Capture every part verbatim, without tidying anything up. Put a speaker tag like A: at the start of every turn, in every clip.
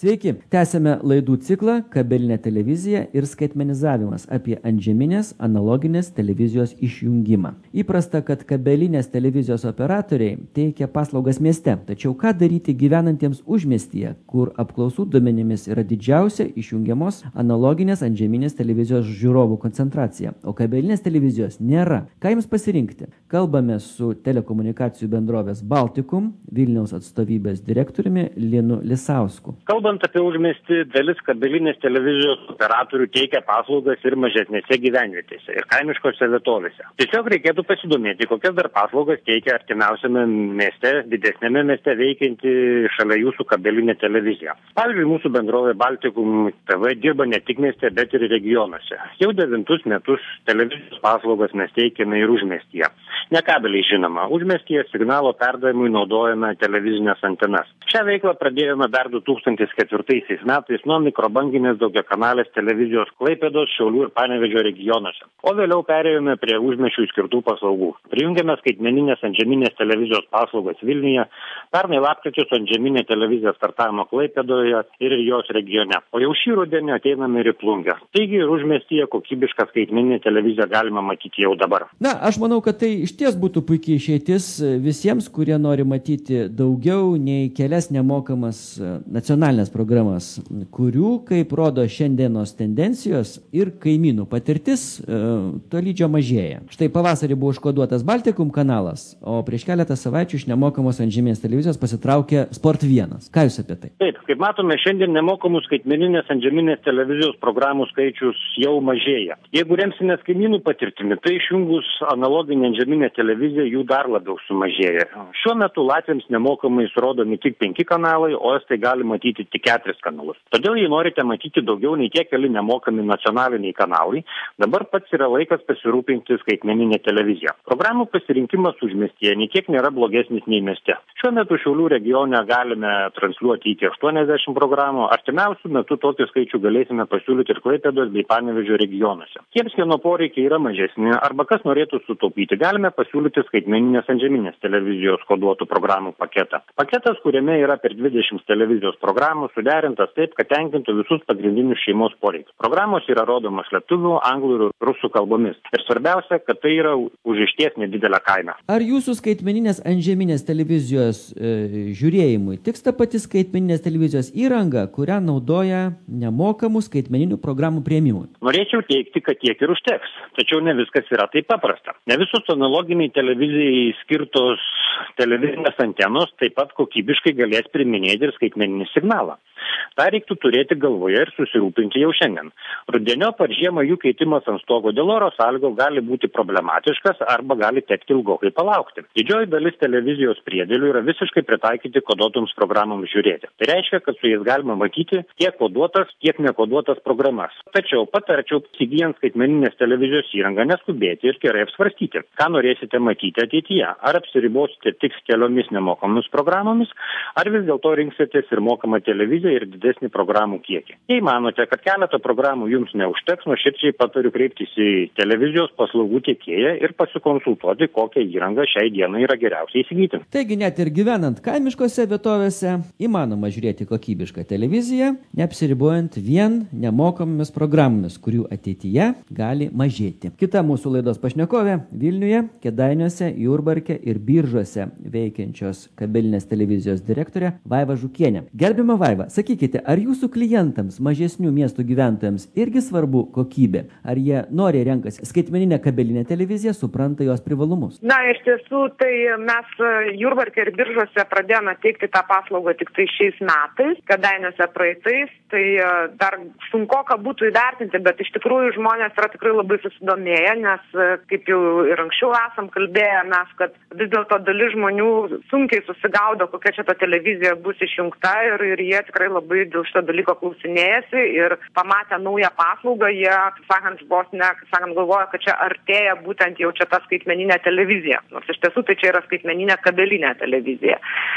A: Sveiki, tęsime laidų ciklą Kabelinė televizija ir skaitmenizavimas apie antžeminės analoginės televizijos išjungimą. Įprasta, kad kabelinės televizijos operatoriai teikia paslaugas mieste, tačiau ką daryti gyvenantiems užmiestyje, kur apklausų duomenimis yra didžiausia išjungiamos analoginės antžeminės televizijos žiūrovų koncentracija, o kabelinės televizijos nėra. Ką jums pasirinkti? Kalbame su telekomunikacijų bendrovės Baltikum Vilniaus atstovybės direktoriumi Linu Lisausku.
B: Kalbant apie užmiestį, dalis kabelinės televizijos operatorių teikia paslaugas ir mažesnėse gyvenvietėse ir kaimiškose vietovėse. Tiesiog reikėtų pasidomėti, kokias dar paslaugas teikia artimiausiame mieste, didesnėme mieste veikianti šalia jūsų kabelinė televizija. Pavyzdžiui, mūsų bendrovė Baltikum T V dirba ne tik mieste, bet ir regionuose. Jau devintus metus televizijos paslaugas mes teikiame ir užmiestyje. Ne kabeliai žinoma, užmiestyje signalo perdavimui naudojame televizinės antenas. Šią veiklą pradėjome dar du tūkstančiai ketvirtaisiais metais nuo mikrobanginės daugiakanalės televizijos Klaipėdos, Šiaulių ir Panevėžio regionuose, o vėliau perėjome prie užmiesčiui skirtų paslaugų. Prijungėme skaitmeninės antžeminės televizijos paslaugas Vilniuje, pernai lapkričio su antžeminė televizija startavimo Klaipėdoje ir jos regione, o jau šį rudenį ateiname ir į Plungę. Taigi ir užmiestyje kokybišką skaitmeninę televiziją galima matyti jau dabar.
A: Na, aš manau, kad tai išties būtų puikiai išeitis visiems, kurie nori matyti daugiau nei kelias nemokamas nacionalinės programas, kurių, kaip rodo šiandienos tendencijos ir kaimynų patirtis, tolydžio mažėja. Štai pavasarį buvo užkoduotas Baltikum kanalas, o prieš keletą savaičių iš nemokamos antžeminės televizijos pasitraukė Sport vienas. Ką jūs apie tai?
B: Taip, kaip matome, šiandien nemokamų skaitmeninės antžeminės televizijos programų skaičius jau mažėja. Jeigu remsimės kaimynų patirtimi, tai išjungus analoginę antžeminę televiziją jų dar labiau sumažėja. Šiuo metu latviams nemokamai rodomi tik penki kanalai, o estai gali matyti tik keturis kanalus. Todėl, jei norite matyti daugiau nei tie keli nemokami nacionaliniai kanalai, dabar pats yra laikas pasirūpinti skaitmeninę televiziją. Programų pasirinkimas užmiestyje nei kiek nėra blogesnis nei mieste. Šiuo metu Šiaulių regione galime transliuoti iki aštuoniasdešimt programų, artimiausių metų tokį skaičių galėsime pasiūlyti ir Klaipėdos bei Panevėžio regionuose. Tiems, kieno poreikiai yra mažesni arba kas norėtų sutaupyti, galime pasiūlyti skaitmeninės antžeminės televizijos koduotų programų paketą. Paketas, kuriame yra per dvidešimt televizijos programų, suderintas taip, kad tenkintų visus pagrindinius šeimos poreikius. Programos yra rodomas lietuvių, anglų ir rusų kalbomis. Ir svarbiausia, kad tai yra už išties nedidelę kainą.
A: Ar jūsų skaitmeninės antžeminės televizijos e, žiūrėjimui tiks ta pati skaitmeninės televizijos įranga, kurią naudoja nemokamų skaitmeninių programų priėmimui?
B: Norėčiau teigti, kad tiek ir užteks. Tačiau ne viskas yra taip paprasta. Ne visos analoginiai televizijai skirtos televizinės antenos taip pat kokybiškai galės priiminėti ir skaitmeninį signalą. Ta reiktų turėti galvoje ir susirūpinti jau šiandien. Rudeniop ar žiemą jų keitimas ant stogo dėl oro sąlygų gali būti problematiškas arba gali tekti ilgokai palaukti. Didžioji dalis televizijos priedėlių yra visiškai pritaikyti koduotoms programoms žiūrėti. Tai reiškia, kad su jais galima matyti tiek koduotas, tiek nekoduotas programas. Tačiau patarčiau, įsigijant skaitmeninės televizijos įrangą, neskubėti ir gerai apsvarstyti, ką norėsite matyti ateityje. Ar apsiribosite tik keliomis nemokamomis programomis, ar vis dėlto rinksitės ir mokamą televiziją ir didesnį programų kiekį. Jei manote, kad keletą programų jums neužteks, nuoširdžiai patariu kreiptis į televizijos paslaugų tiekėją ir pasikonsultuoti, kokią įrangą šiai dienai yra geriausiai įsigyti.
A: Taigi net ir gyvenant kaimiškose vietovėse įmanoma žiūrėti kokybišką televiziją, neapsiribojant vien nemokamomis programomis, kurių ateityje gali mažėti. Kita mūsų laidos pašnekovė Vilniuje, Kėdainiuose, Jurbarke ir Biržuose veikiančios kabelinės televizijos direktorė Vaiva Žukienė. Gerbiama Vaiva, sakykite, ar jūsų klientams, mažesnių miestų gyventojams irgi svarbu kokybė? Ar jie noriai renkasi skaitmeninę kabelinę televiziją, supranta jos privalumus?
C: Na, iš tiesų, tai mes Jurbarke ir Biržuose pradėjome teikti tą paslaugą tik tai šiais metais, Kėdainiuose praeitais, tai dar sunkoka būtų įvertinti, bet iš tikrųjų žmonės yra tikrai labai susidomėję, nes kaip jau ir anksčiau esam kalbėję mes, kad vis dėlto dalis žmonių sunkiai susigaudo, kokia čia ta televizija bus išjungta ir, ir jie tikrai labai dėl šito dalyko klausinėjasi ir pamatę naują paslaugą, jie, kaip sakant, vos ne, kaip sakant, galvoja, kad čia artėja būtent jau čia ta skaitmeninė televizija. Nors iš tiesų tai čia yra skaitmeninė kabelinė televizija.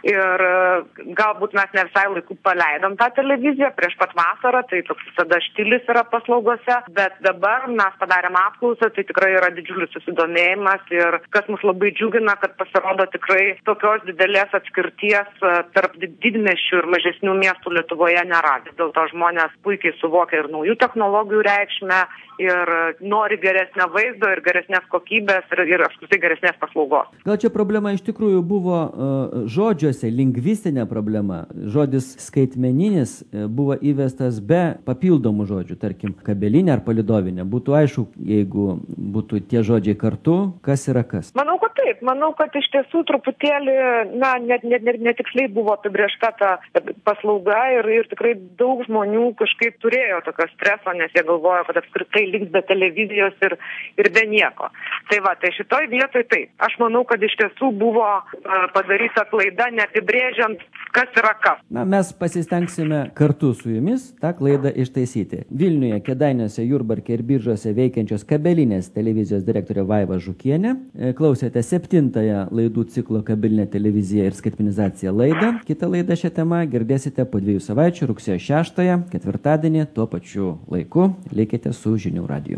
C: ir galbūt mes ne visai laiku paleidom tą televiziją prieš pat vasarą, tai toks visada štilis yra paslaugose, bet dabar mes padarėm apklausą, tai tikrai yra didžiulis susidomėjimas ir kas mus labai džiugina, kad pasirodo tikrai tokios didelės atskirties tarp didmiesčių ir mažesnių miestų Lietuvoje nėra. Dėl to žmonės puikiai suvokia ir naujų technologijų reikšmę ir nori geresnio vaizdo ir geresnės kokybės ir, ir apskritai geresnės paslaugos.
A: Gal čia problema iš tikrųjų buvo uh, žodžiuose, lingvistinė problema. Žodis skaitmeninis buvo įvestas be papildomų žodžių, tarkim, kabelinė ar palidovinė. Būtų aišku, jeigu būtų tie žodžiai kartu, kas yra kas.
C: Manau, kad taip. Manau, kad iš tiesų truputėlį, na, net, net, net, netiksliai buvo apibrėžta ta paslauga ir, ir tikrai daug žmonių kažkaip turėjo tokio streso, nes jie galvojo, kad apskritai liks be televizijos ir, ir be nieko. Tai va, tai šitoj vietoj taip. Aš manau, kad iš tiesų buvo padaryta klaida, neapibrėžiant, kas yra kas.
A: Na, mes pasistengsime kartu su jumis tą klaidą ištaisyti. Vilniuje, Kėdainiuose, Jurbarke ir Biržuose veikiančios kabelinės televizijos direktorė Vaiva Žukienė. Klausėte septintąją laidų ciklo Kabelinė televizija ir skaitmenizacija laidą. Kitą laidą šią temą girdėsite po dviejų savaičių, rugsėjo šeštąją, ketvirtadienį, tuo pačiu laiku. Likite su Žinių radiju.